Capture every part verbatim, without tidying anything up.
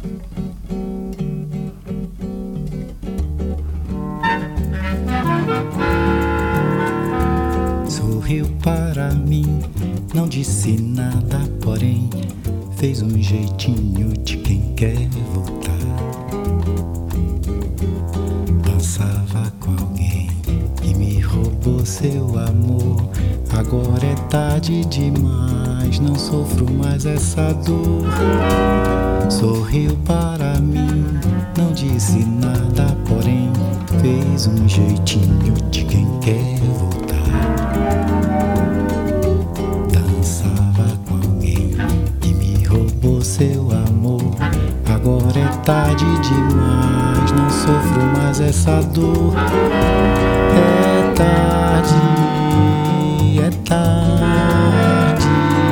Sorriu para mim, não disse nada, porém fez um jeitinho de quem quer voltar. Dançava com alguém que me roubou seu amor. Agora é tarde demais, não sofro mais essa dor. Sorriu para mim, não disse nada, porém fez um jeitinho de quem quer voltar. Dançava com alguém que me roubou seu amor. Agora é tarde demais, não sofro mais essa dor. É tarde, é tarde,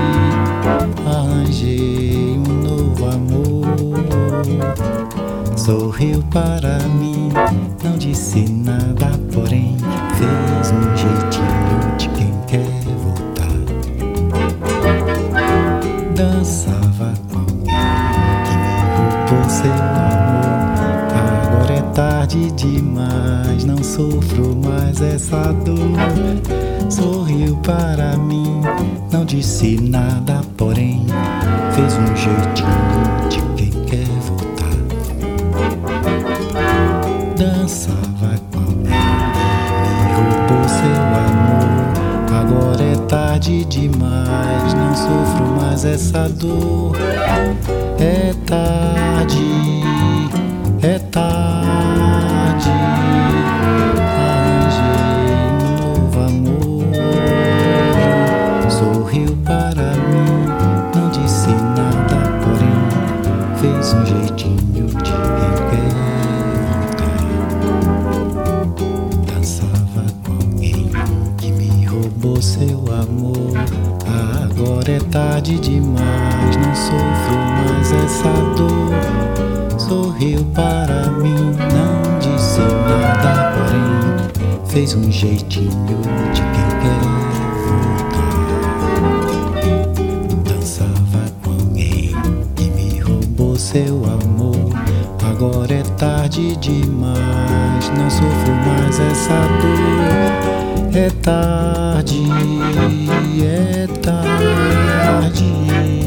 arranjei um novo amor. Sorriu para mim, não disse nada, porém fez um jeitinho de quem quer voltar. Dançava com alguém que me roubou seu amor. Agora é tarde demais, não sofro mais essa dor. Sorriu para mim, não disse nada, porém fez um jeitinho de quem quer voltar. Dançava com alguém, me roubou seu amor. Agora é tarde demais, não sofro mais essa dor. É tarde, é tarde, arranjei um novo amor. Sorriu para mim, não disse nada, porém fez um jeitinho de quem quer voltar. Dançava com alguém que me roubou seu amor. Agora é tarde demais, não sofro mais essa dor. Sorriu para mim, não disse nada, porém fez um jeitinho de quem quer voltar. Dançava com alguém que me roubou seu amor. Agora é tarde demais, não sofro mais essa dor. É tarde, é tarde.